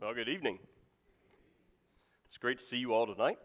Well, good evening. It's great to see you all tonight.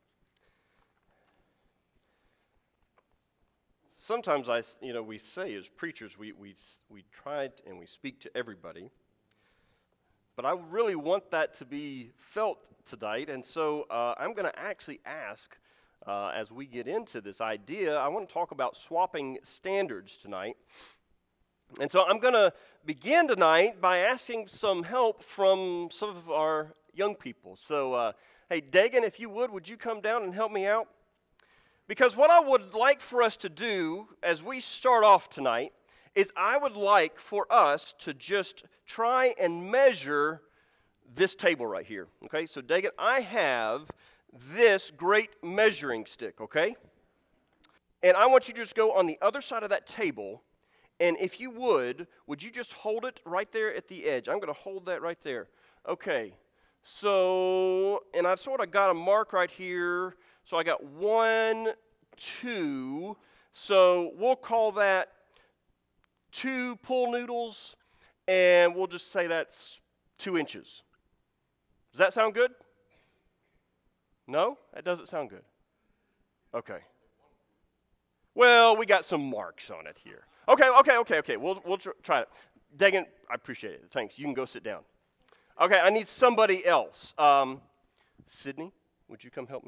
Sometimes we say as preachers, we try and we speak to everybody, but I really want that to be felt tonight, and so I'm going to actually ask, as we get into this idea, I want to talk about swapping standards tonight. And so I'm going to begin tonight by asking some help from some of our young people. So, hey, Dagan, if you would you come down and help me out? Because what I would like for us to do as we start off tonight is I would like for us to just try and measure this table right here. Okay, so Dagan, I have this great measuring stick, okay? And I want you to just go on the other side of that table. And if you would you just hold it right there at the edge? I'm going to hold that right there. Okay, so, and I've sort of got a mark right here. So I got 1, 2. So we'll call that 2 pool noodles, and we'll just say that's 2 inches. Does that sound good? No? That doesn't sound good. Okay. Well, we got some marks on it here. Okay. We'll try it. Dagan, I appreciate it. Thanks. You can go sit down. Okay, I need somebody else. Sydney, would you come help me?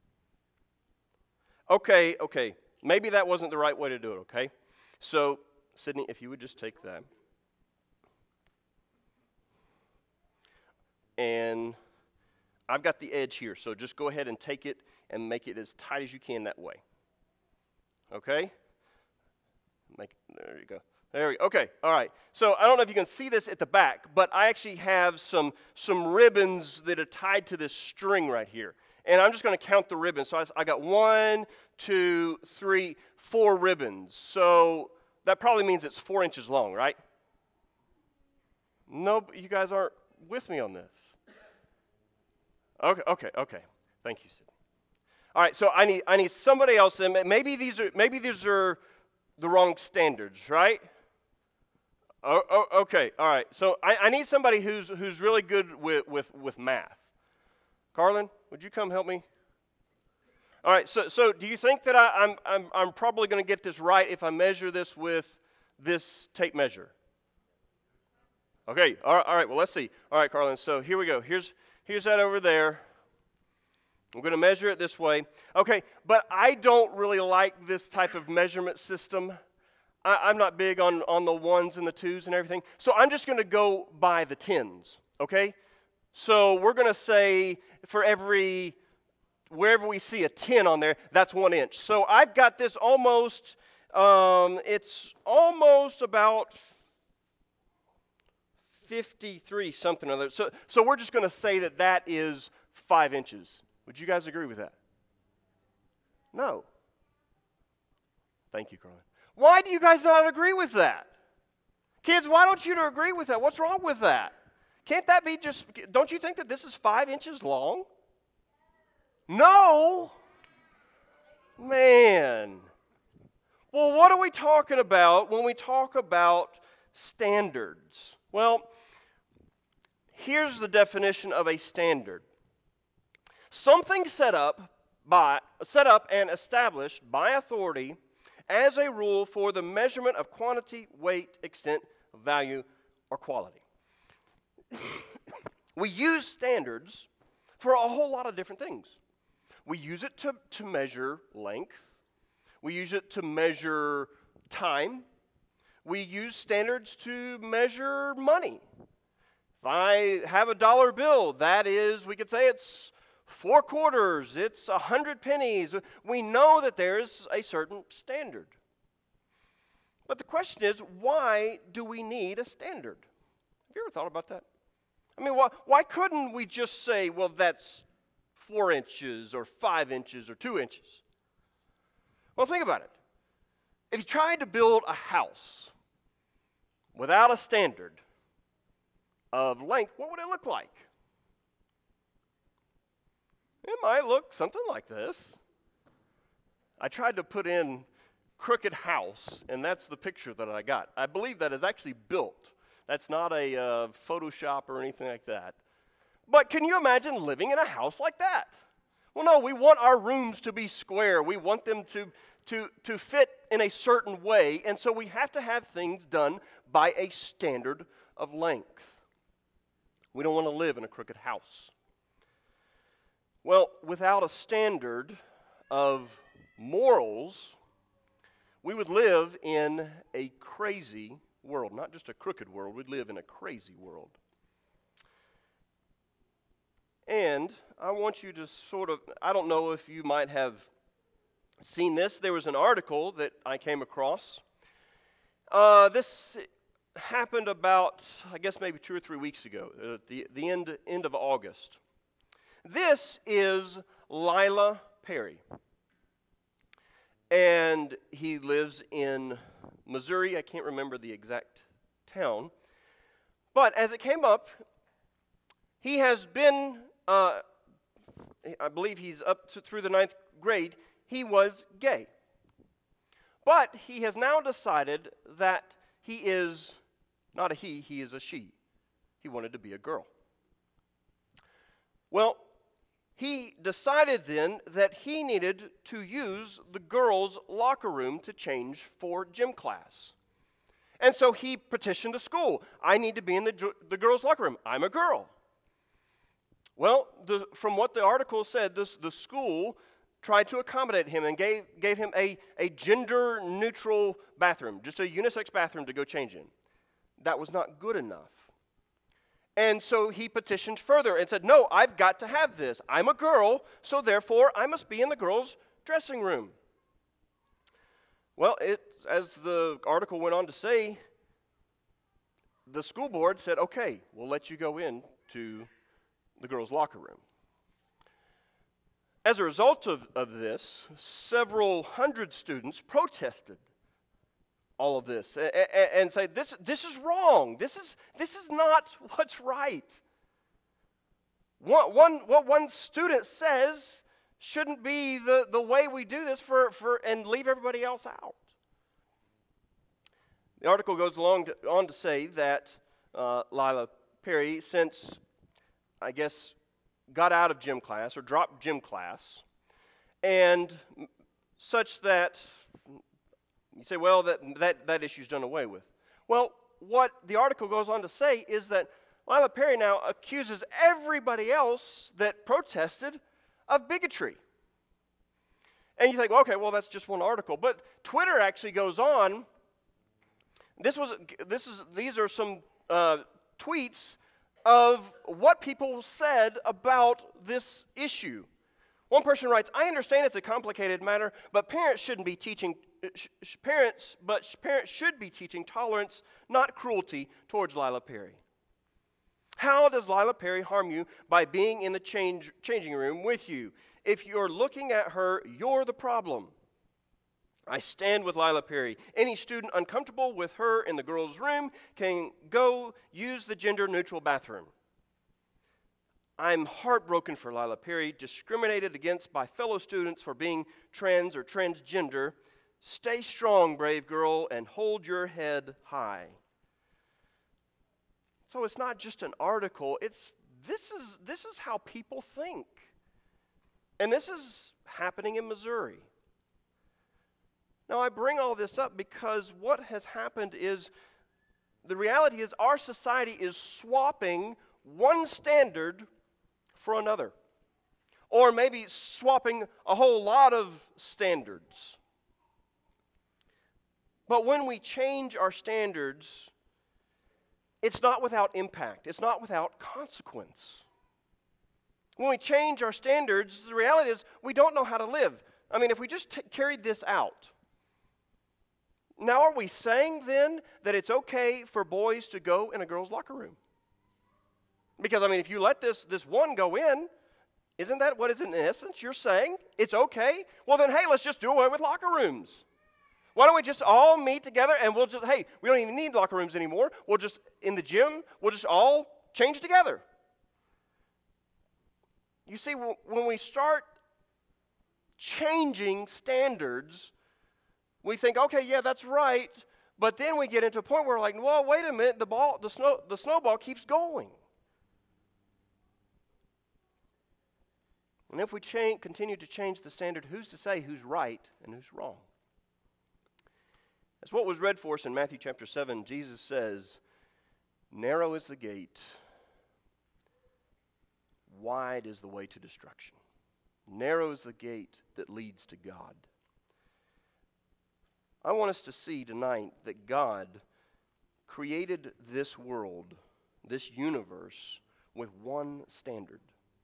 Okay. Maybe that wasn't the right way to do it, okay? So, Sydney, if you would just take that. And I've got the edge here, so just go ahead and take it and make it as tight as you can that way. Okay? There you go. There we go. Okay, all right. So I don't know if you can see this at the back, but I actually have some ribbons that are tied to this string right here. And I'm just going to count the ribbons. So I got 1, 2, 3, 4 ribbons. So that probably means it's 4 inches long, right? No, you guys aren't with me on this. Okay. Thank you, Sid. All right, so I need somebody else. And maybe these are the wrong standards, right? Okay, all right. So I need somebody who's really good with math. Carlin, would you come help me? All right. So do you think that I'm probably going to get this right if I measure this with this tape measure? Okay. All right. Well, let's see. All right, Carlin. So here we go. Here's that over there. I'm going to measure it this way. Okay, but I don't really like this type of measurement system. I'm not big on the 1s and the 2s and everything. So I'm just going to go by the 10s, okay? So we're going to say for wherever we see a 10 on there, that's 1 inch. So I've got this almost, it's almost about 53 something or other. So we're just going to say that is 5 inches. Would you guys agree with that? No. Thank you, Carlin. Why do you guys not agree with that? Kids, why don't you agree with that? What's wrong with that? Can't that be don't you think that this is 5 inches long? No. Man. Well, what are we talking about when we talk about standards? Well, here's the definition of a standard. Something set up and established by authority as a rule for the measurement of quantity, weight, extent, value, or quality. We use standards for a whole lot of different things. We use it to measure length. We use it to measure time. We use standards to measure money. If I have a dollar bill, that is, we could say it's 4 quarters, it's 100 pennies. We know that there is a certain standard. But the question is, why do we need a standard? Have you ever thought about that? I mean, why couldn't we just say, well, that's 4 inches or 5 inches or 2 inches? Well, think about it. If you tried to build a house without a standard of length, what would it look like? It might look something like this. I tried to put in crooked house, and that's the picture that I got. I believe that is actually built. That's not a Photoshop or anything like that. But can you imagine living in a house like that? Well, no, we want our rooms to be square. We want them to fit in a certain way, and so we have to have things done by a standard of length. We don't want to live in a crooked house. Well, without a standard of morals, we would live in a crazy world. Not just a crooked world, we'd live in a crazy world. And I want you to I don't know if you might have seen this. There was an article that I came across. This happened about, I guess, maybe 2 or 3 weeks ago, at the end of August. This is Lila Perry. And he lives in Missouri. I can't remember the exact town. But as it came up, he has been, I believe he's through the 9th grade, he was gay. But he has now decided that he is not a he is a she. He wanted to be a girl. Well, he decided then that he needed to use the girls' locker room to change for gym class. And so he petitioned the school. I need to be in the girls' locker room. I'm a girl. Well, from what the article said, the school tried to accommodate him and gave him a gender-neutral bathroom, just a unisex bathroom to go change in. That was not good enough. And so he petitioned further and said, no, I've got to have this. I'm a girl, so therefore I must be in the girls' dressing room. Well, as the article went on to say, the school board said, okay, we'll let you go in to the girls' locker room. As a result of this, several hundred students protested all of this and say, this is wrong. This is not what's right. What one student says shouldn't be the way we do this and leave everybody else out. The article goes on to say that Lila Perry, since, I guess, got out of gym class or dropped gym class, and such that you say, well, that issue's done away with. Well, what the article goes on to say is that Lila Perry now accuses everybody else that protested of bigotry. And you think, okay, well, that's just one article. But Twitter actually goes on. These are some tweets of what people said about this issue. One person writes, I understand it's a complicated matter, but parents shouldn't be teaching parents should be teaching tolerance, not cruelty, towards Lila Perry. How does Lila Perry harm you by being in the changing room with you? If you're looking at her, you're the problem. I stand with Lila Perry. Any student uncomfortable with her in the girls' room can go use the gender-neutral bathroom. I'm heartbroken for Lila Perry, discriminated against by fellow students for being trans or transgender. Stay strong, brave girl, and hold your head high. So it's not just an article. This is how people think. And this is happening in Missouri. Now, I bring all this up because what has happened is, the reality is our society is swapping one standard for another. Or maybe swapping a whole lot of standards. But when we change our standards, it's not without impact. It's not without consequence. When we change our standards, the reality is we don't know how to live. I mean, if we just carried this out, now are we saying then that it's okay for boys to go in a girl's locker room? Because, I mean, if you let this one go in, isn't that what is in essence you're saying? It's okay? Well then, hey, let's just do away with locker rooms. Why don't we just all meet together and we don't even need locker rooms anymore. We'll just, in the gym, we'll just all change together. You see, when we start changing standards, we think, okay, yeah, that's right. But then we get into a point where we're like, well, wait a minute, the snowball keeps going. And if we continue to change the standard, who's to say who's right and who's wrong? As what was read for us in Matthew chapter 7, Jesus says, narrow is the gate, wide is the way to destruction. Narrow is the gate that leads to God. I want us to see tonight that God created this world, this universe, with one standard.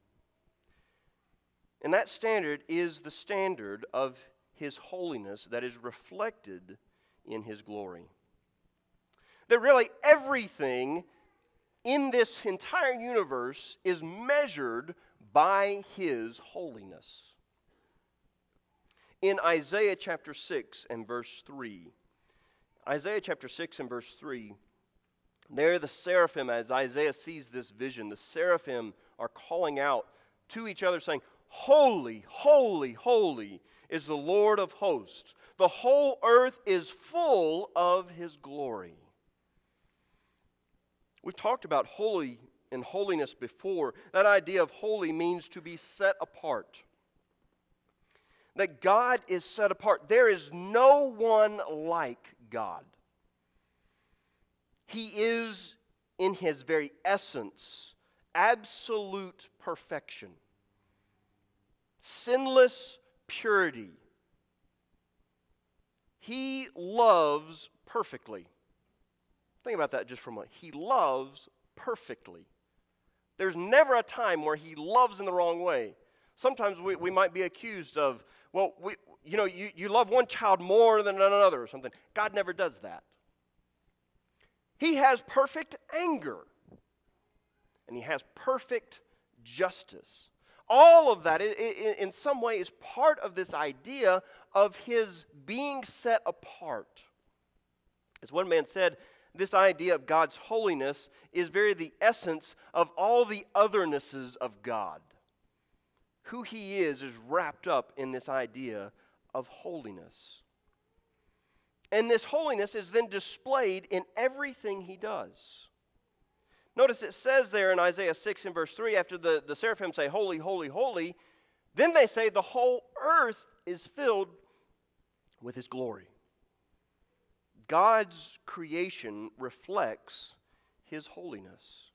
And that standard is the standard of His holiness that is reflected in His glory. That really everything in this entire universe is measured by His holiness. In Isaiah chapter 6 and verse 3, Isaiah chapter 6 and verse 3, there the seraphim, as Isaiah sees this vision, the seraphim are calling out to each other saying, holy, holy, holy is the Lord of hosts. The whole earth is full of His glory. We've talked about holy and holiness before. That idea of holy means to be set apart. That God is set apart. There is no one like God. He is, in His very essence, absolute perfection. Sinless purity. He loves perfectly. Think about that just for a moment. He loves perfectly. There's never a time where He loves in the wrong way. Sometimes we might be accused of, well, you love one child more than another or something. God never does that. He has perfect anger. And He has perfect justice. All of that, in some way, is part of this idea of His being set apart. As one man said, this idea of God's holiness is very the essence of all the othernesses of God. Who He is wrapped up in this idea of holiness. And this holiness is then displayed in everything He does. Notice it says there in Isaiah 6 and verse 3, after the seraphim say, holy, holy, holy, then they say the whole earth is filled with His glory. God's creation reflects His holiness.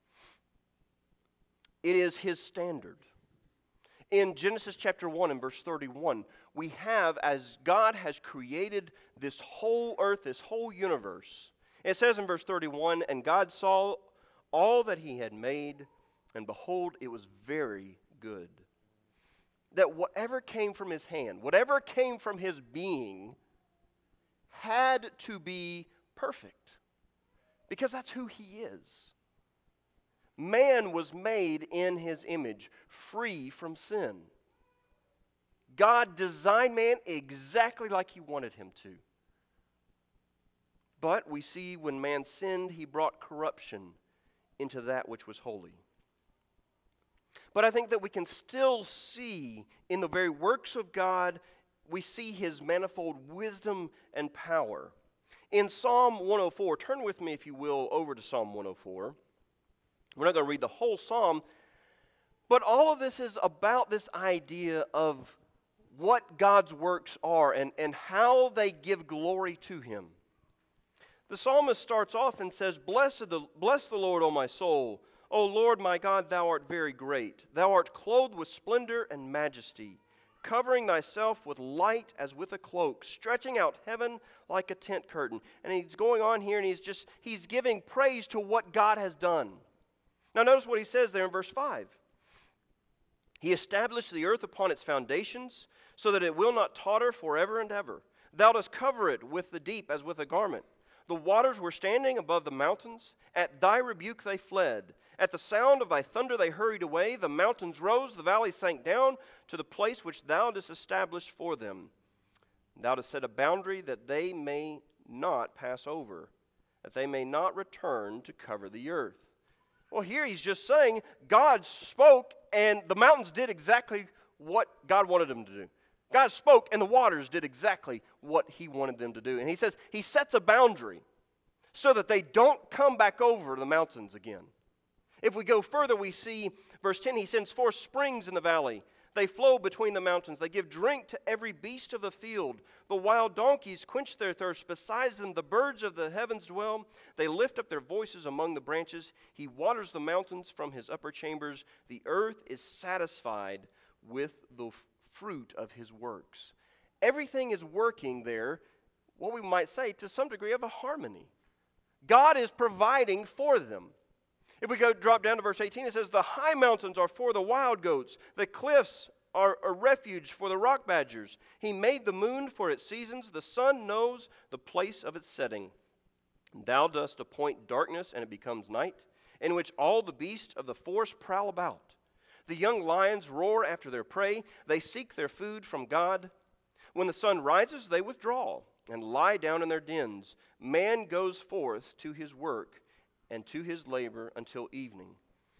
It is His standard. In Genesis chapter 1 and verse 31, we have, as God has created this whole earth, this whole universe, it says in verse 31, and God saw all that He had made, and behold, it was very good. That whatever came from His hand, whatever came from His being, had to be perfect. Because that's who He is. Man was made in His image, free from sin. God designed man exactly like He wanted him to. But we see when man sinned, he brought corruption into that which was holy. But I think that we can still see in the very works of God, we see His manifold wisdom and power. In Psalm 104, turn with me, if you will, over to Psalm 104. We're not going to read the whole psalm, but all of this is about this idea of what God's works are and how they give glory to Him. The psalmist starts off and says, Bless the Lord, O my soul. O Lord my God, Thou art very great. Thou art clothed with splendor and majesty, covering Thyself with light as with a cloak, stretching out heaven like a tent curtain. And he's going on here and he's giving praise to what God has done. Now notice what he says there in verse 5. He established the earth upon its foundations, so that it will not totter forever and ever. Thou dost cover it with the deep as with a garment. The waters were standing above the mountains. At Thy rebuke they fled. At the sound of Thy thunder they hurried away. The mountains rose, the valleys sank down to the place which Thou didst establish for them. Thou didst set a boundary that they may not pass over, that they may not return to cover the earth. Well, here he's just saying God spoke and the mountains did exactly what God wanted them to do. God spoke and the waters did exactly what He wanted them to do. And he says He sets a boundary so that they don't come back over the mountains again. If we go further, we see verse 10, He sends forth springs in the valley. They flow between the mountains. They give drink to every beast of the field. The wild donkeys quench their thirst. Besides them, the birds of the heavens dwell. They lift up their voices among the branches. He waters the mountains from his upper chambers. The earth is satisfied with the fruit of his works. Everything is working there, what we might say, to some degree of a harmony. God is providing for them. If we drop down to verse 18, it says, the high mountains are for the wild goats. The cliffs are a refuge for the rock badgers. He made the moon for its seasons. The sun knows the place of its setting. Thou dost appoint darkness, and it becomes night, in which all the beasts of the forest prowl about. The young lions roar after their prey. They seek their food from God. When the sun rises, they withdraw and lie down in their dens. Man goes forth to his work and to his labor until evening.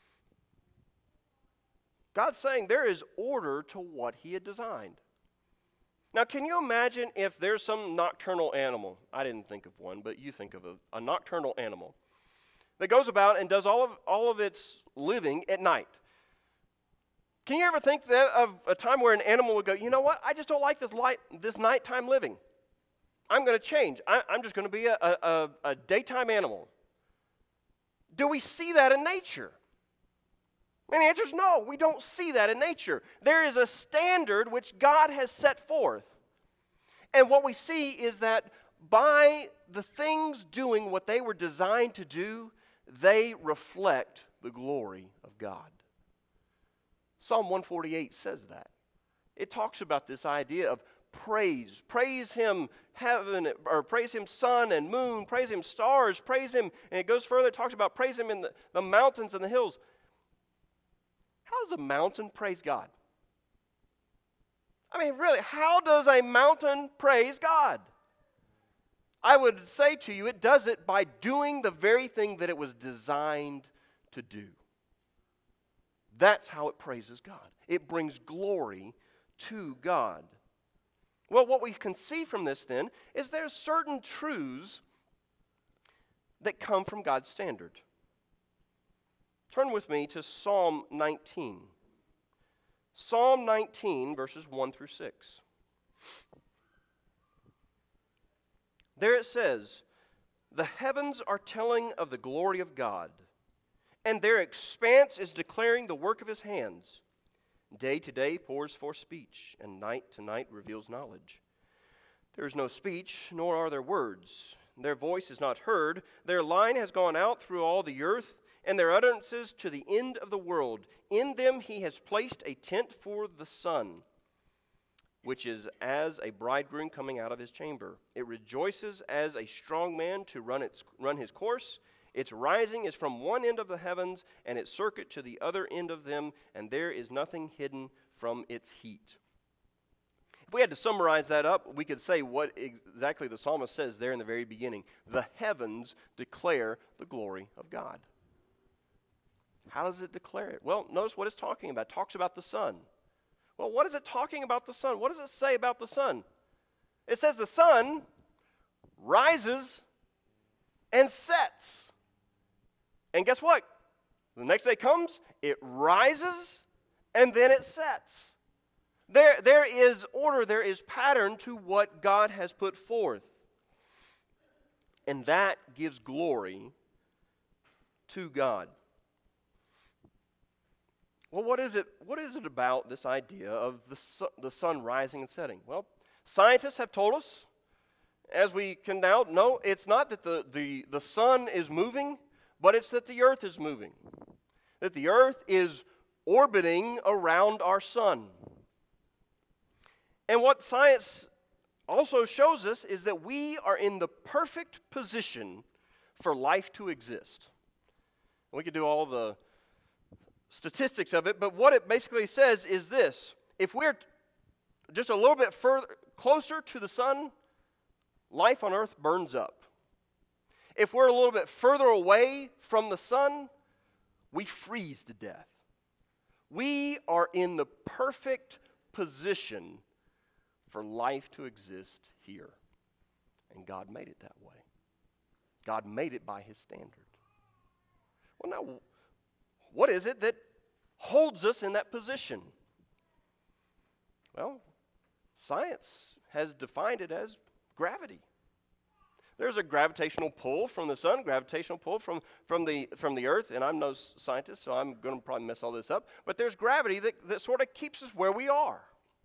God's saying there is order to what he had designed. Now, can you imagine if there's some nocturnal animal? I didn't think of one, but you think of a nocturnal animal that goes about and does all of its living at night. Can you ever think of a time where an animal would go, you know what, I just don't like this nighttime living. I'm going to change. I'm just going to be a daytime animal. Do we see that in nature? And the answer is no, we don't see that in nature. There is a standard which God has set forth. And what we see is that by the things doing what they were designed to do, they reflect the glory of God. Psalm 148 says that. It talks about this idea of praise. Praise him heaven, or praise him sun and moon, praise him stars, praise him, and it goes further, it talks about praise him in the mountains and the hills. How does a mountain praise God? I mean, really, how does a mountain praise God? I would say to you, it does it by doing the very thing that it was designed to do. That's how it praises God. It brings glory to God. Well, what we can see from this then is there's certain truths that come from God's standard. Turn with me to Psalm 19. Psalm 19, verses 1 through 6. There it says, the heavens are telling of the glory of God, and their expanse is declaring the work of his hands. Day to day pours forth speech, and night to night reveals knowledge. There is no speech, nor are there words. Their voice is not heard. Their line has gone out through all the earth, and their utterances to the end of the world. In them he has placed a tent for the sun, which is as a bridegroom coming out of his chamber. It rejoices as a strong man to run his course. Its rising is from one end of the heavens, and its circuit to the other end of them, and there is nothing hidden from its heat. If we had to summarize that up, we could say what exactly the psalmist says there in the very beginning. The heavens declare the glory of God. How does it declare it? Well, notice what it's talking about. It talks about the sun. Well, what is it talking about the sun? What does it say about the sun? It says the sun rises and sets. And guess what? The next day comes, it rises, and then it sets. There is order, there is pattern to what God has put forth. And that gives glory to God. Well, what is it about this idea of the sun rising and setting? Well, scientists have told us, as we can now know, it's not that the sun is moving, but it's that the earth is moving. That the earth is orbiting around our sun. And what science also shows us is that we are in the perfect position for life to exist. We could do all the statistics of it, but what it basically says is this. If we're just a little bit closer to the sun, life on earth burns up. If we're a little bit further away from the sun, we freeze to death. We are in the perfect position for life to exist here. And God made it that way. God made it by his standard. Well, now, what is it that holds us in that position? Well, science has defined it as gravity. There's a gravitational pull from the sun, gravitational pull from the earth, and I'm no scientist, so I'm going to probably mess all this up, but there's gravity that sort of keeps us where we are.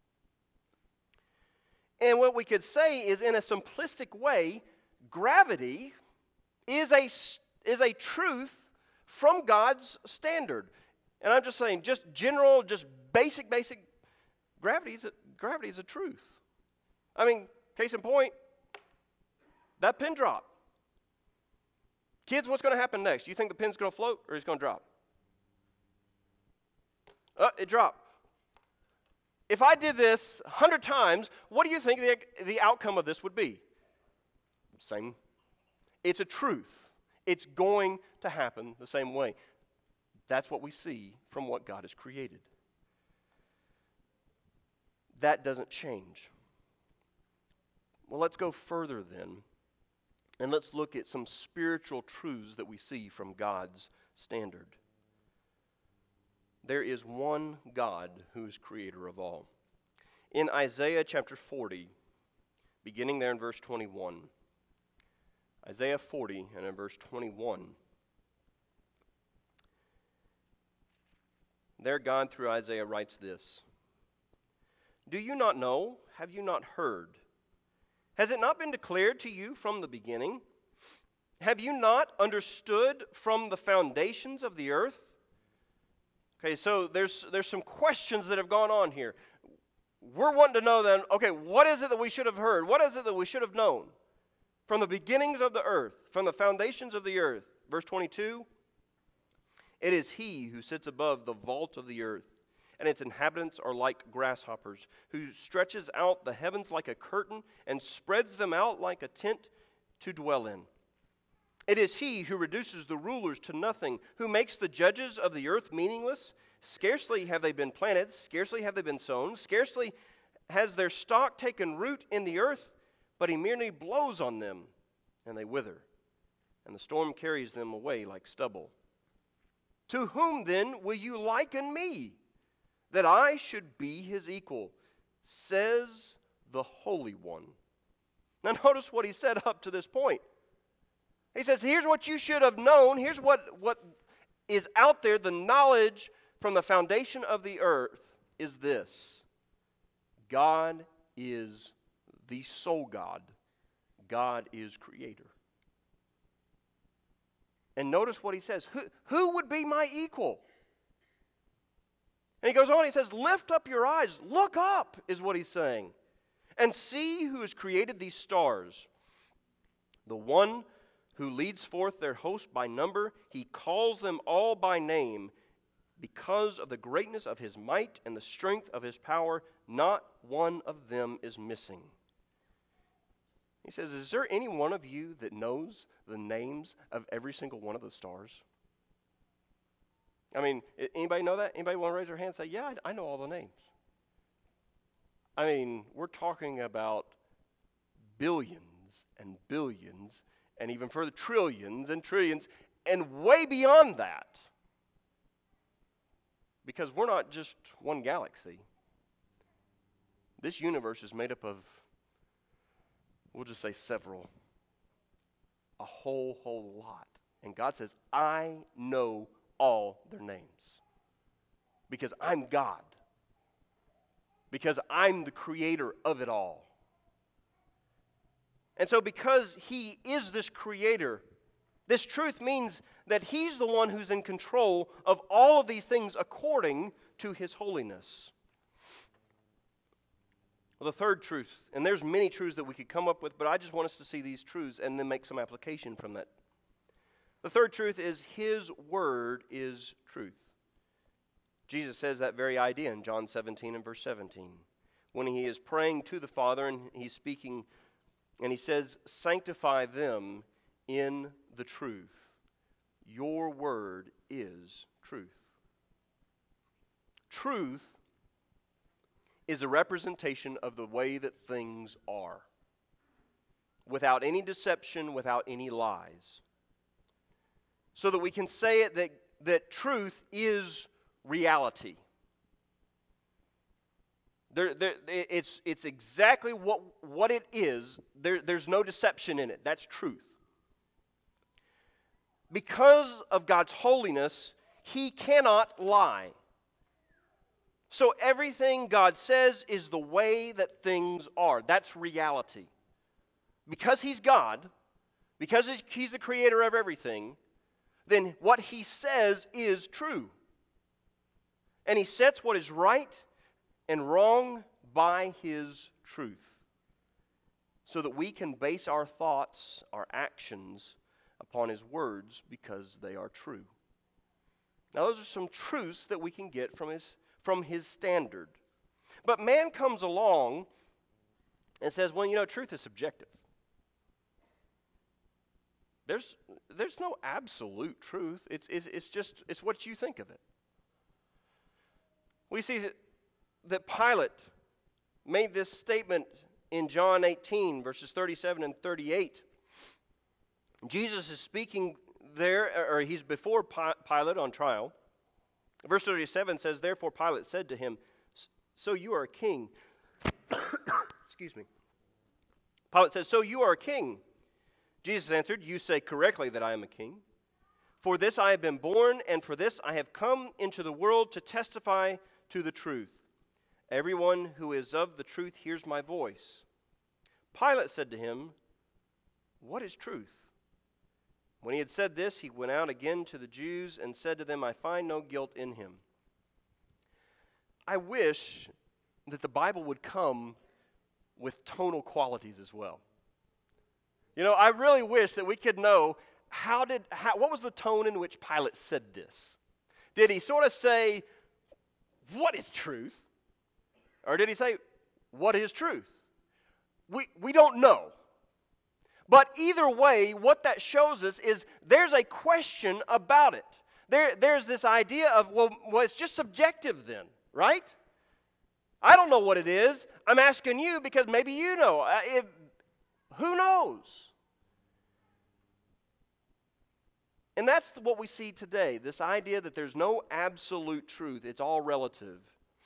And what we could say is, in a simplistic way, gravity is a truth from God's standard. And I'm just saying, just general, just basic, gravity is a truth. I mean, case in point, that pin drop. Kids, what's going to happen next? You think the pin's going to float or it's going to drop? It dropped. If I did this 100 times, what do you think the outcome of this would be? Same. It's a truth. It's going to happen the same way. That's what we see from what God has created. That doesn't change. Well, let's go further then, and let's look at some spiritual truths that we see from God's standard. There is one God who is creator of all. In Isaiah chapter 40, beginning there in verse 21, Isaiah 40 and in verse 21, there God through Isaiah writes this: "Do you not know? Have you not heard? Has it not been declared to you from the beginning? Have you not understood from the foundations of the earth?" Okay, so there's some questions that have gone on here. We're wanting to know then, okay, what is it that we should have heard? What is it that we should have known? From the beginnings of the earth, from the foundations of the earth. Verse 22, "It is he who sits above the vault of the earth, and its inhabitants are like grasshoppers, who stretches out the heavens like a curtain and spreads them out like a tent to dwell in. It is he who reduces the rulers to nothing, who makes the judges of the earth meaningless. Scarcely have they been planted, scarcely have they been sown, scarcely has their stock taken root in the earth, but he merely blows on them, and they wither, and the storm carries them away like stubble. To whom then will you liken me, that I should be his equal, says the Holy One." Now notice what he said up to this point. He says, here's what you should have known. Here's what is out there. The knowledge from the foundation of the earth is this: God is the sole God. God is creator. And notice what he says. Who would be my equal? And he goes on, he says, lift up your eyes. Look up, is what he's saying. And see who has created these stars. The one who leads forth their host by number, he calls them all by name. Because of the greatness of his might and the strength of his power, not one of them is missing. He says, is there any one of you that knows the names of every single one of the stars? I mean, anybody know that? Anybody want to raise their hand and say, yeah, I know all the names? I mean, we're talking about billions and billions, and even further, trillions and trillions, and way beyond that. Because we're not just one galaxy. This universe is made up of, we'll just say several, a whole lot. And God says, I know all their names. Because I'm God. Because I'm the creator of it all. And so because he is this creator, this truth means that he's the one who's in control of all of these things according to his holiness. Well, the third truth, and there's many truths that we could come up with, but I just want us to see these truths and then make some application from that. The third truth is his word is truth. Jesus says that very idea in John 17 and verse 17. When he is praying to the Father and he's speaking, and he says, sanctify them in the truth. Your word is truth. Truth is a representation of the way that things are, without any deception, without any lies. So that we can say it that truth is reality. It's exactly what it is. There's no deception in it. That's truth. Because of God's holiness, He cannot lie. So everything God says is the way that things are. That's reality. Because He's God, because He's the creator of everything, then what He says is true. And He sets what is right and wrong by His truth, so that we can base our thoughts, our actions, upon His words because they are true. Now those are some truths that we can get from His standard. But man comes along and says, well, truth is subjective. There's no absolute truth. It's what you think of it. We see that Pilate made this statement in John 18, verses 37 and 38. Jesus is speaking there, or he's before Pilate on trial. Verse 37 says, therefore Pilate said to him, so you are a king. Excuse me. Pilate says, so you are a king. Jesus answered, you say correctly that I am a king. For this I have been born, and for this I have come into the world to testify to the truth. Everyone who is of the truth hears my voice. Pilate said to him, what is truth? When he had said this, he went out again to the Jews and said to them, I find no guilt in him. I wish that the Bible would come with tonal qualities as well. I really wish that we could know what was the tone in which Pilate said this? Did he sort of say, what is truth? Or did he say, what is truth? We don't know. But either way, what that shows us is there's a question about it. There's this idea of, well, it's just subjective then, right? I don't know what it is. I'm asking you because maybe you know. Who knows? And that's what we see today, this idea that there's no absolute truth. It's all relative.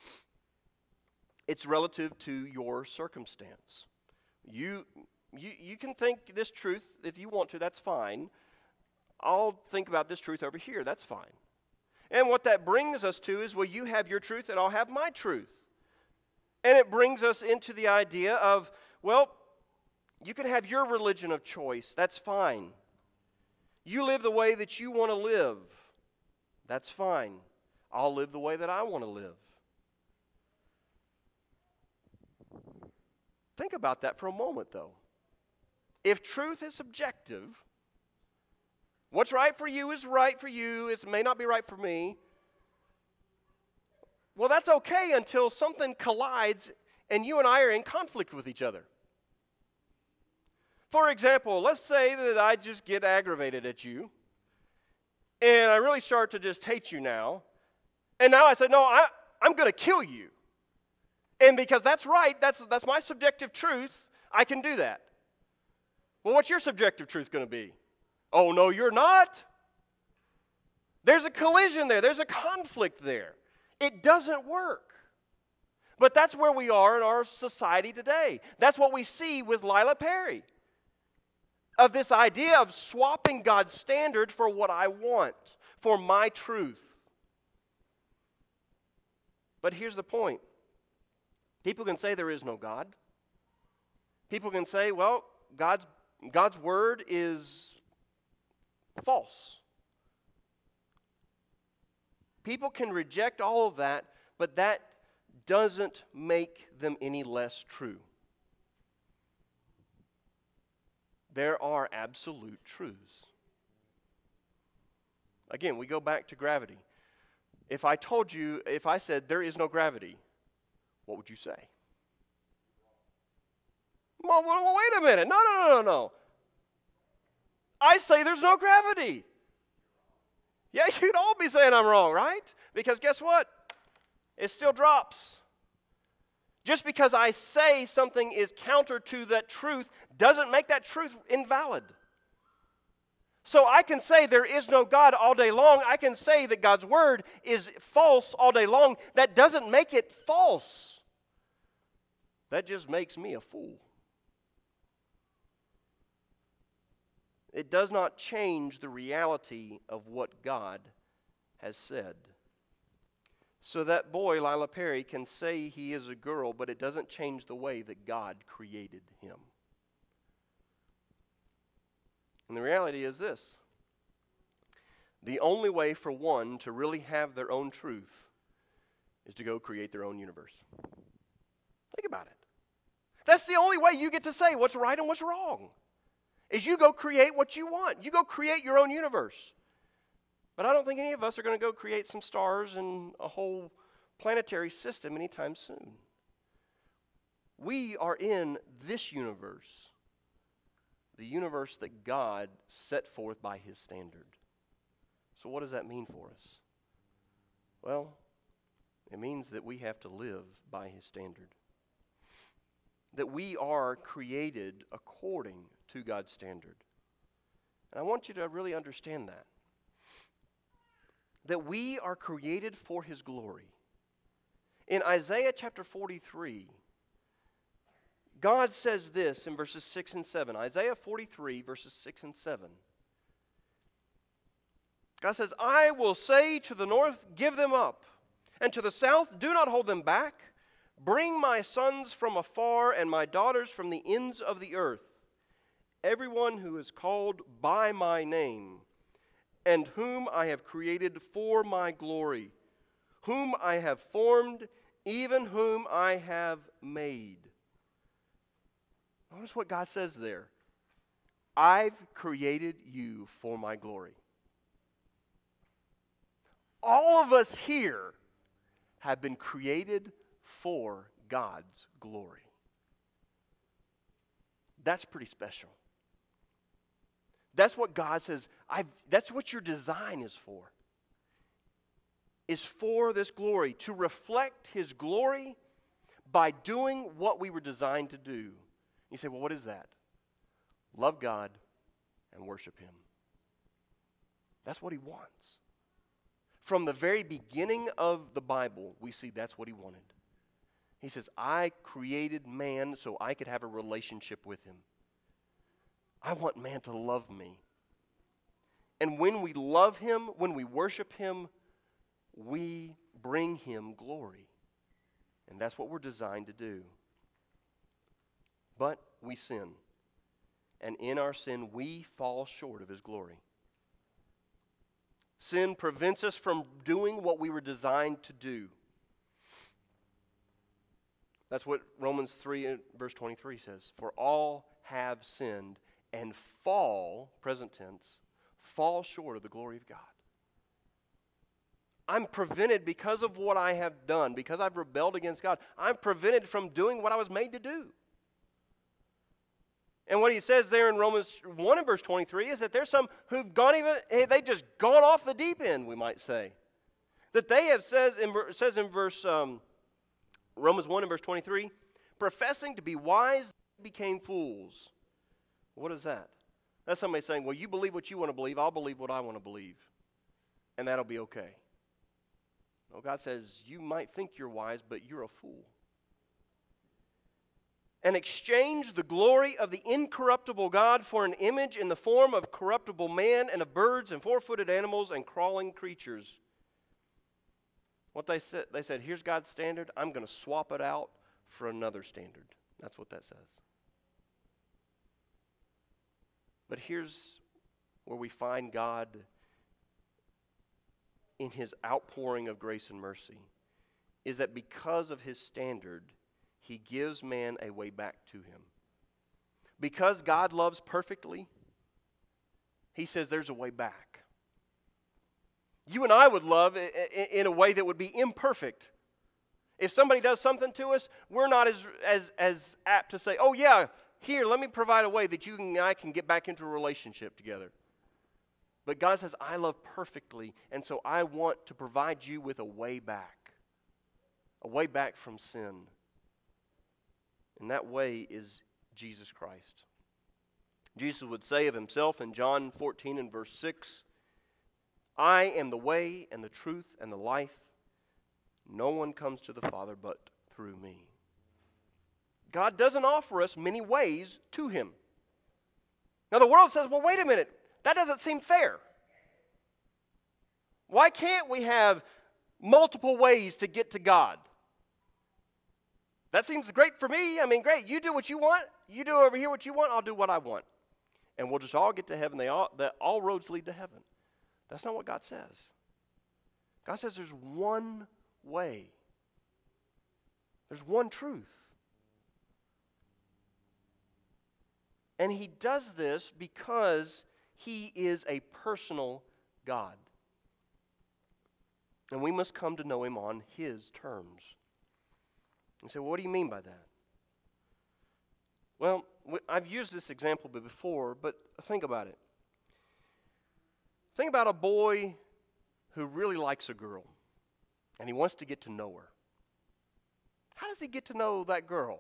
It's relative to your circumstance. You can think this truth if you want to, that's fine. I'll think about this truth over here, that's fine. And what that brings us to is, well, you have your truth and I'll have my truth. And it brings us into the idea of, well, you can have your religion of choice, that's fine. You live the way that you want to live, that's fine. I'll live the way that I want to live. Think about that for a moment, though. If truth is subjective, what's right for you is right for you. It may not be right for me. Well, that's okay until something collides and you and I are in conflict with each other. For example, let's say that I just get aggravated at you and I really start to just hate you now. And now I say, no, I'm going to kill you. And because that's right, that's my subjective truth, I can do that. Well, what's your subjective truth going to be? Oh, no, you're not. There's a collision there. There's a conflict there. It doesn't work. But that's where we are in our society today. That's what we see with Lila Perry. Of this idea of swapping God's standard for what I want, for my truth. But here's the point. People can say there is no God. People can say, well, God's word is false. People can reject all of that, but that doesn't make them any less true. There are absolute truths. Again, we go back to gravity. If I said there is no gravity, what would you say? Well, wait a minute. No. I say there's no gravity. Yeah, you'd all be saying I'm wrong, right? Because guess what? It still drops. Just because I say something is counter to that truth doesn't make that truth invalid. So I can say there is no God all day long. I can say that God's word is false all day long. That doesn't make it false. that just makes me a fool. It does not change the reality of what God has said. So that boy, Lila Perry, can say he is a girl, but it doesn't change the way that God created him. And the reality is this: the only way for one to really have their own truth is to go create their own universe. Think about it. That's the only way you get to say what's right and what's wrong, is you go create what you want. You go create your own universe. But I don't think any of us are going to go create some stars and a whole planetary system anytime soon. We are in this universe, the universe that God set forth by His standard. So what does that mean for us? Well, it means that we have to live by His standard. That we are created according to God's standard. And I want you to really understand that. That we are created for His glory. In Isaiah chapter 43, God says this in verses 6 and 7. Isaiah 43, verses 6 and 7. God says, I will say to the north, give them up, and to the south, do not hold them back. Bring my sons from afar and my daughters from the ends of the earth, everyone who is called by my name, and whom I have created for my glory, whom I have formed, even whom I have made. Notice what God says there. I've created you for my glory. All of us here have been created for God's glory. That's pretty special. That's what God says. That's what your design is for. Is for this glory, to reflect His glory by doing what we were designed to do. You say, well, what is that? Love God and worship Him. That's what He wants. From the very beginning of the Bible, we see that's what He wanted. He says, I created man so I could have a relationship with him. I want man to love me. And when we love him, when we worship him, we bring him glory. And that's what we're designed to do. But we sin. And in our sin, we fall short of his glory. Sin prevents us from doing what we were designed to do. That's what Romans 3 verse 23 says. For all have sinned and fall, present tense, fall short of the glory of God. I'm prevented because of what I have done, because I've rebelled against God. I'm prevented from doing what I was made to do. And what he says there in Romans 1 and verse 23 is that there's some who've they've just gone off the deep end, we might say. That they have says in verse Romans 1 and verse 23, professing to be wise, became fools. What is that? That's somebody saying, well, you believe what you want to believe, I'll believe what I want to believe. And that'll be okay. No, God says, you might think you're wise, but you're a fool. And exchange the glory of the incorruptible God for an image in the form of corruptible man and of birds and four-footed animals and crawling creatures. What they said, here's God's standard, I'm going to swap it out for another standard. That's what that says. But here's where we find God in His outpouring of grace and mercy, is that because of His standard, He gives man a way back to Him. Because God loves perfectly, He says there's a way back. You and I would love in a way that would be imperfect. If somebody does something to us, we're not as apt to say, oh yeah, here, let me provide a way that you and I can get back into a relationship together. But God says, I love perfectly, and so I want to provide you with a way back from sin. And that way is Jesus Christ. Jesus would say of Himself in John 14 and verse 6, I am the way and the truth and the life. No one comes to the Father but through me. God doesn't offer us many ways to Him. Now the world says, well, wait a minute, that doesn't seem fair. Why can't we have multiple ways to get to God? That seems great for me. I mean, great, you do what you want, you do over here what you want, I'll do what I want. And we'll just all get to heaven, that all roads lead to heaven. That's not what God says. God says there's one way. There's one truth. And He does this because He is a personal God. And we must come to know Him on His terms. You say, well, what do you mean by that? Well, I've used this example before, but think about it. Think about a boy who really likes a girl, and he wants to get to know her. How does he get to know that girl?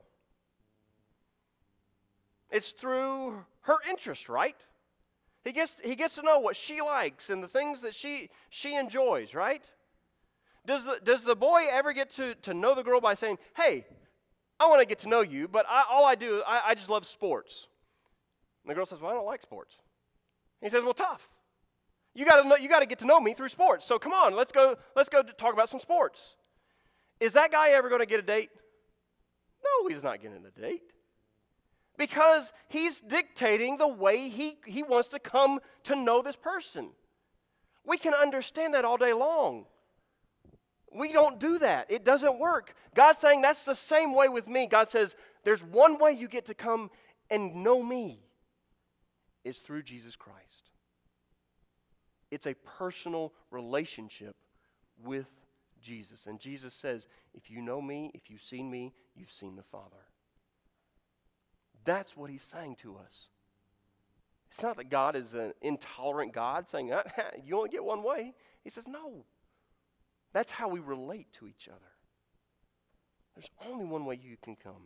It's through her interest, right? He gets to know what she likes and the things that she enjoys, right? Does the boy ever get to know the girl by saying, hey, I want to get to know you, but all I do, I just love sports. And the girl says, well, I don't like sports. And he says, well, tough. You got to get to know me through sports. So come on, let's go talk about some sports. Is that guy ever going to get a date? No, he's not getting a date. Because he's dictating the way he wants to come to know this person. We can understand that all day long. We don't do that. It doesn't work. God's saying that's the same way with me. God says there's one way you get to come and know me. It's through Jesus Christ. It's a personal relationship with Jesus. And Jesus says, if you know me, if you've seen me, you've seen the Father. That's what He's saying to us. It's not that God is an intolerant God saying, you only get one way. He says, no. That's how we relate to each other. There's only one way you can come.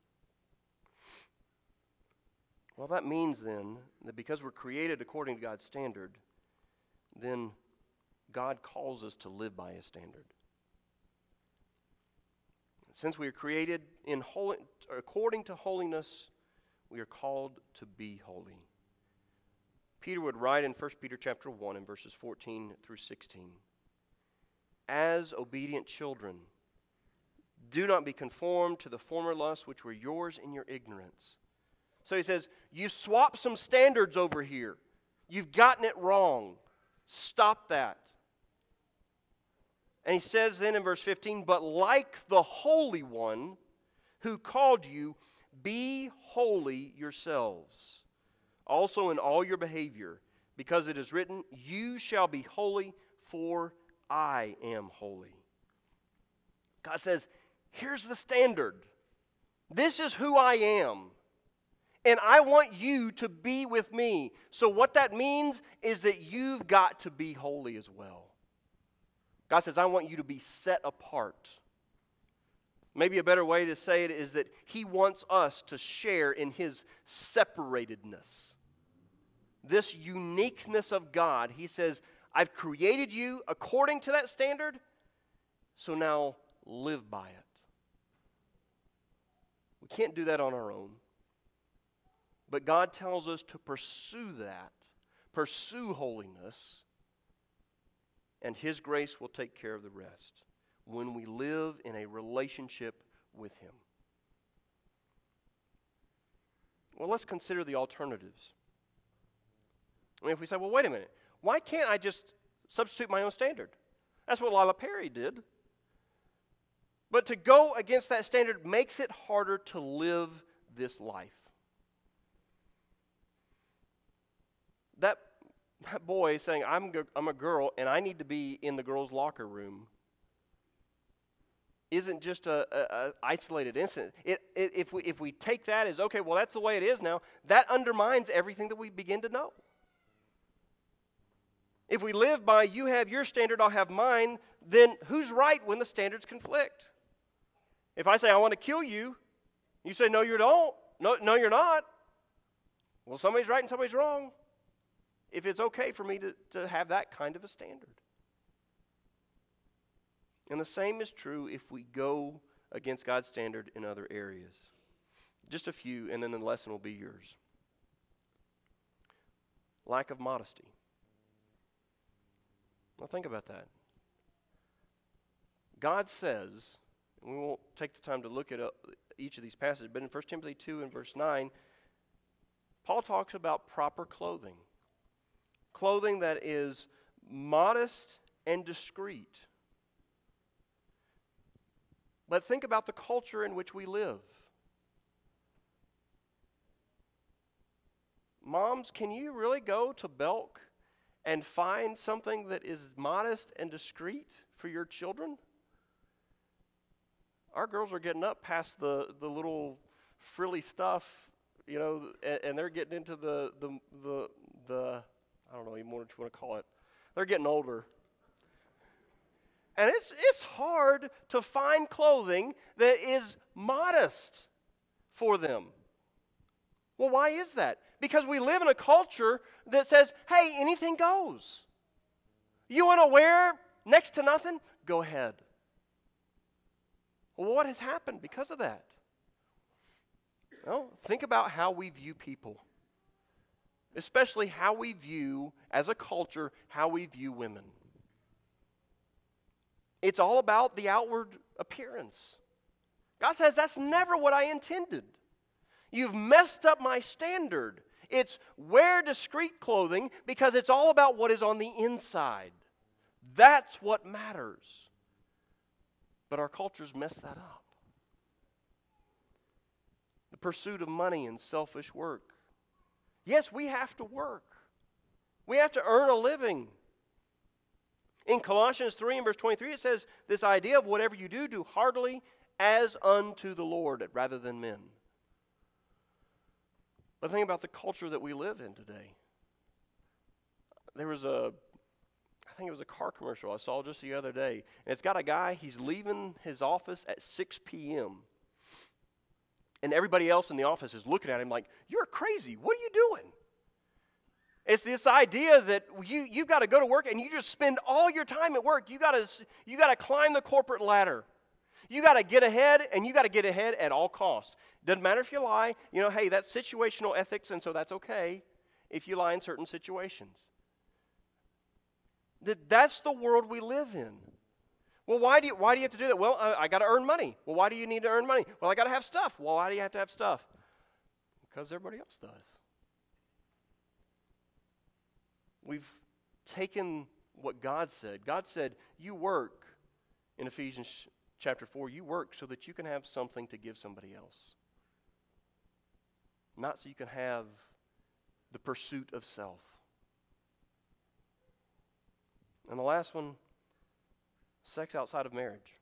Well, that means then that because we're created according to God's standard, then God calls us to live by His standard. Since we are created according to holiness, we are called to be holy. Peter would write in 1 Peter chapter 1 in verses 14 through 16, as obedient children, do not be conformed to the former lusts which were yours in your ignorance. So he says, you swapped some standards over here. You've gotten it wrong. Stop that. And he says then in verse 15, but like the Holy One who called you, be holy yourselves, also in all your behavior, because it is written, you shall be holy, for I am holy. God says, here's the standard. This is who I am. And I want you to be with me. So what that means is that you've got to be holy as well. God says, I want you to be set apart. Maybe a better way to say it is that He wants us to share in His separatedness. This uniqueness of God. He says, I've created you according to that standard, so now live by it. We can't do that on our own. But God tells us to pursue that, pursue holiness, and His grace will take care of the rest when we live in a relationship with Him. Well, let's consider the alternatives. I mean, if we say, well, wait a minute, why can't I just substitute my own standard? That's what Lila Perry did. But to go against that standard makes it harder to live this life. That boy saying, I'm a girl and I need to be in the girls' locker room isn't just a isolated incident. If we take that as, okay, well, that's the way it is now, that undermines everything that we begin to know. If we live by, you have your standard, I'll have mine, then who's right when the standards conflict? If I say, I want to kill you, you say, no, you don't. No, you're not. Well, somebody's right and somebody's wrong. If it's okay for me to have that kind of a standard. And the same is true if we go against God's standard in other areas. Just a few, and then the lesson will be yours. Lack of modesty. Now think about that. God says, and we won't take the time to look at each of these passages, but in 1 Timothy 2 and verse 9, Paul talks about proper clothing. Clothing that is modest and discreet. But think about the culture in which we live. Moms, can you really go to Belk and find something that is modest and discreet for your children? Our girls are getting up past the little frilly stuff, you know, and they're getting into the I don't know even what you want to call it. They're getting older. And it's hard to find clothing that is modest for them. Well, why is that? Because we live in a culture that says, hey, anything goes. You want to wear next to nothing? Go ahead. Well, what has happened because of that? Well, think about how we view people. Especially how we view, as a culture, how we view women. It's all about the outward appearance. God says, that's never what I intended. You've messed up my standard. It's wear discreet clothing because it's all about what is on the inside. That's what matters. But our culture's messed that up. The pursuit of money and selfish work. Yes, we have to work. We have to earn a living. In Colossians 3 and verse 23, it says this idea of whatever you do, do heartily as unto the Lord rather than men. But think about the culture that we live in today. There was I think it was a car commercial I saw just the other day. And it's got a guy, he's leaving his office at 6 p.m. And everybody else in the office is looking at him like, you're crazy. What are you doing? It's this idea that you got to go to work and you just spend all your time at work. You got to climb the corporate ladder. You got to get ahead, and you got to get ahead at all costs. Doesn't matter if you lie. You know, hey, that's situational ethics, and so that's okay if you lie in certain situations. That's the world we live in. Well, why do you have to do that? Well, I got to earn money. Well, why do you need to earn money? Well, I got to have stuff. Well, why do you have to have stuff? Because everybody else does. We've taken what God said. God said, you work, in Ephesians chapter 4, you work so that you can have something to give somebody else. Not so you can have the pursuit of self. And the last one, sex outside of marriage.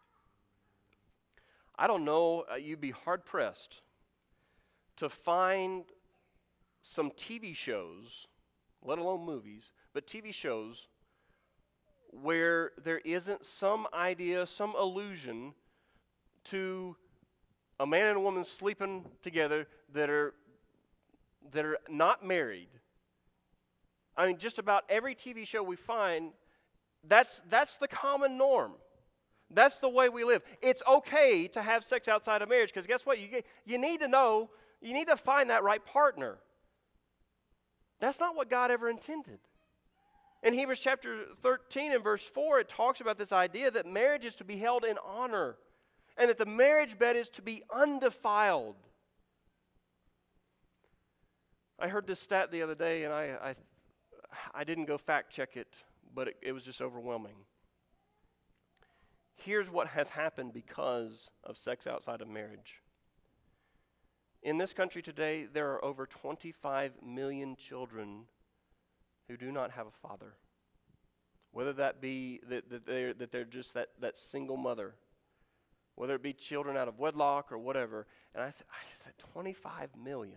I don't know, you'd be hard-pressed to find some TV shows, let alone movies, but TV shows where there isn't some idea, some allusion to a man and a woman sleeping together that are not married. I mean, just about every TV show we find, that's the common norm. That's the way we live. It's okay to have sex outside of marriage because guess what? You need to know, you need to find that right partner. That's not what God ever intended. In Hebrews chapter 13 and verse 4, it talks about this idea that marriage is to be held in honor and that the marriage bed is to be undefiled. I heard this stat the other day, and I didn't go fact check it, but it was just overwhelming. Here's what has happened because of sex outside of marriage. In this country today, there are over 25 million children who do not have a father. Whether that be that they're just that single mother, whether it be children out of wedlock or whatever. And I said 25 million.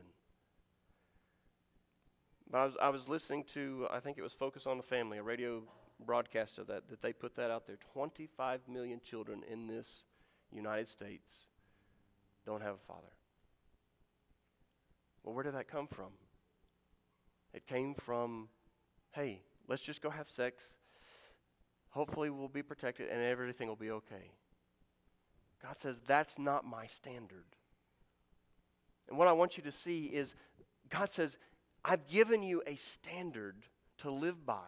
But I was listening to, I think it was Focus on the Family, a radio broadcast of that they put that out there. 25 million children in this United States don't have a father. Well, where did that come from? It came from, hey, let's just go have sex. Hopefully we'll be protected and everything will be okay. God says that's not my standard. And what I want you to see is God says, I've given you a standard to live by.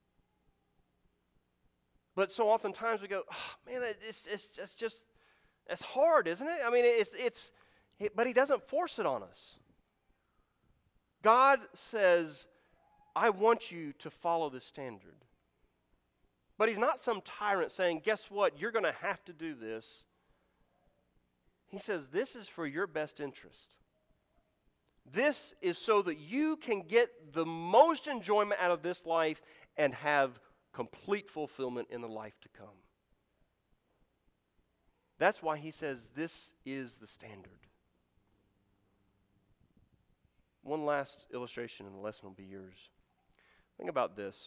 But so oftentimes we go, oh, man, it's hard, isn't it? I mean, but He doesn't force it on us. God says, I want you to follow this standard. But He's not some tyrant saying, guess what, you're going to have to do this. He says, this is for your best interest. This is so that you can get the most enjoyment out of this life and have complete fulfillment in the life to come. That's why He says this is the standard. One last illustration and the lesson will be yours. Think about this.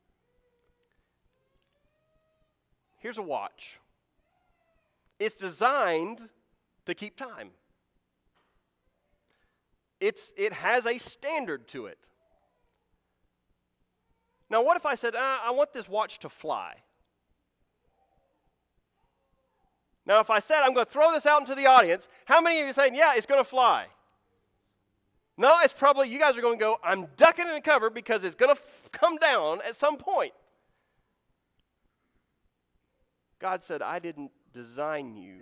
Here's a watch. It's designed to keep time. It has a standard to it. Now, what if I said, I want this watch to fly? Now, if I said, I'm going to throw this out into the audience, how many of you are saying, yeah, it's going to fly? No, it's probably, you guys are going to go, I'm ducking in the cover because it's going to come down at some point. God said, I didn't design you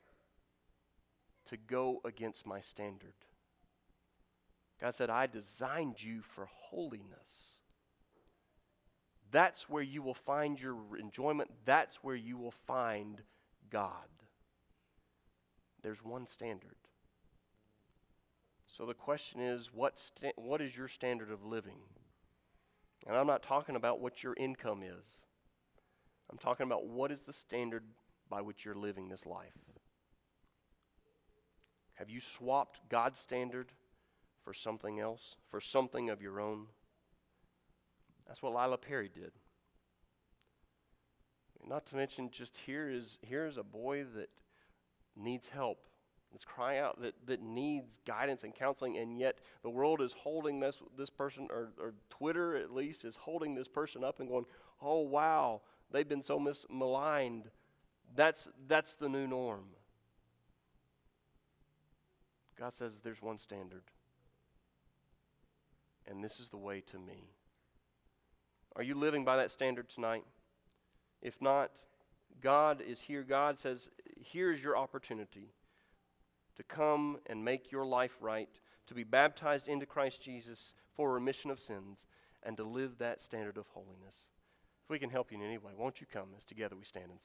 to go against my standard. God said, I designed you for holiness. That's where you will find your enjoyment. That's where you will find God. There's one standard. So the question is, what is your standard of living? And I'm not talking about what your income is. I'm talking about what is the standard by which you're living this life. Have you swapped God's standard for something else, for something of your own? That's what Lila Perry did. Not to mention, just here's a boy that needs help. That's crying out, that needs guidance and counseling, and yet the world is holding this person, or Twitter at least, is holding this person up and going, oh wow, they've been so maligned. That's the new norm. God says there's one standard, and this is the way to me. Are you living by that standard tonight? If not, God is here. God says, here's your opportunity to come and make your life right, to be baptized into Christ Jesus for remission of sins, and to live that standard of holiness. If we can help you in any way, won't you come as together we stand and sing?